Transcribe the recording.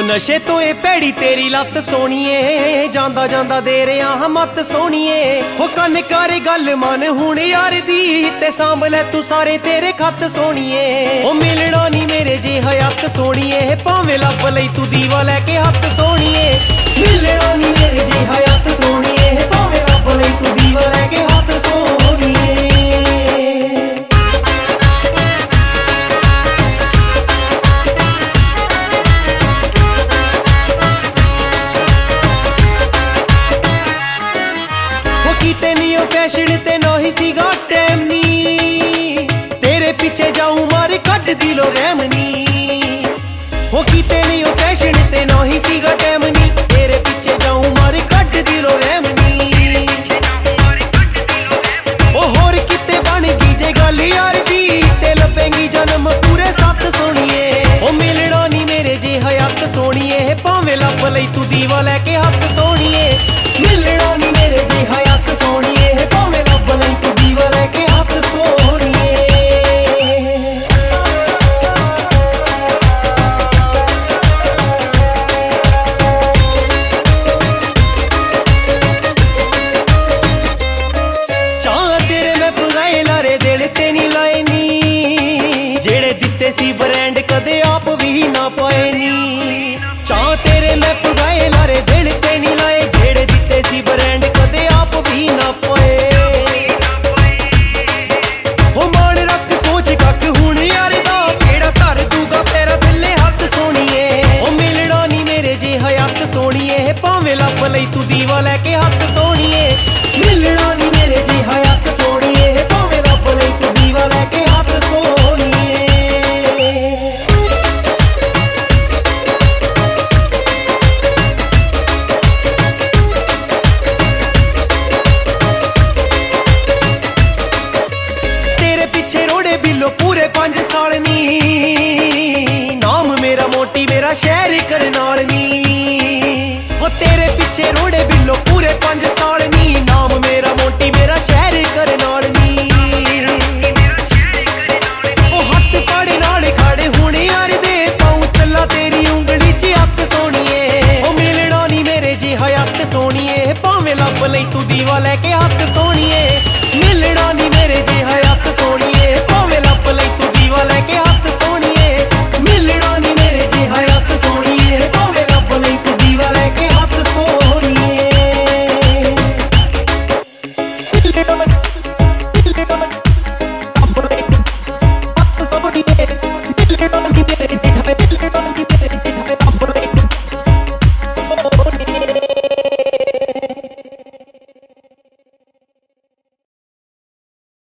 नशे तो ए भैड़ी तेरी लत सोणीए, जांदा जांदा दे रहा हां मत सोणीए। हो कन कर गल मन हुण यार दी, ते सांभ लै तू सारे तेरे खत सोणीए। ओ मिलना नी मेरे जे हयात सोणीए, भावें लभ लई तू दीवा लैके हत्थ सोणीए। मिलना नी मेरे जे हयात सोणीए, भावें लभ लई तू दीवा लैके हत्थ सोणीए। फैशन ते ना ही सीगा टैम नी, तेरे पीछे जाऊं मार कट दिलो वहम नी। हो कीते नहीं ओ फैशन ते ना ही सीगा टैम नी, तेरे पीछे जाऊं मार कट दिलो वहम नी। ओ होर किते बन गई जे गल यार दी, ते लभेंगी जन्म पूरे साथ सोणीए। ओ मिलना नी मेरे जे हयात सोणीए, भावें लभ लई तू दीवा लैके हत्थ सोणीए। मिलना नी मेरे जे हयात सोणीए, भावें लभ लई तू दीवा लैके हत्थ सोणीए। चाह तेरे मैं पुगाए लारे दिल ते नी लाए नी, जेड़े दिते सी ब्रांड कदे आप भी ना पाए नी। चाह तेरे मैं पुगाए लारे दिल ते नी लाए, जेड़े दिते सी ब्रांड कदे आप भी ना पाए। हो मान रख सोच कख हुण यार दा, केड़ा धर दूगा तेरा थल्ले हत्थ सोणीए। ओ मिलना नी मेरे जे हयात सोणीए, भावें लभ लई तू दीवा लैके हत्थ सोणीए। मिलना नी मेरे जे हयात सोणीए, भावें लभ लई तू दीवा लैके हत्थ सोणीए। बिलो पूरे 5 साल नी, नाम मेरा मोटी मेरा शहर करनाल नी। वो तेरे पीछे रोड़े बिलो पूरे 5 साल नी, नाम मेरा मोटी मेरा शहर करनाल नी। वो हत्थ पाड़े नाल खाड़े हुण यार दे, पाऊं चला तेरी उंगली च हत्थ सोणीए। ओ मिलना नी मेरे जे हयात सोणीए, भावें लभ लई तू दीवा लैके हत्थ सोणीए।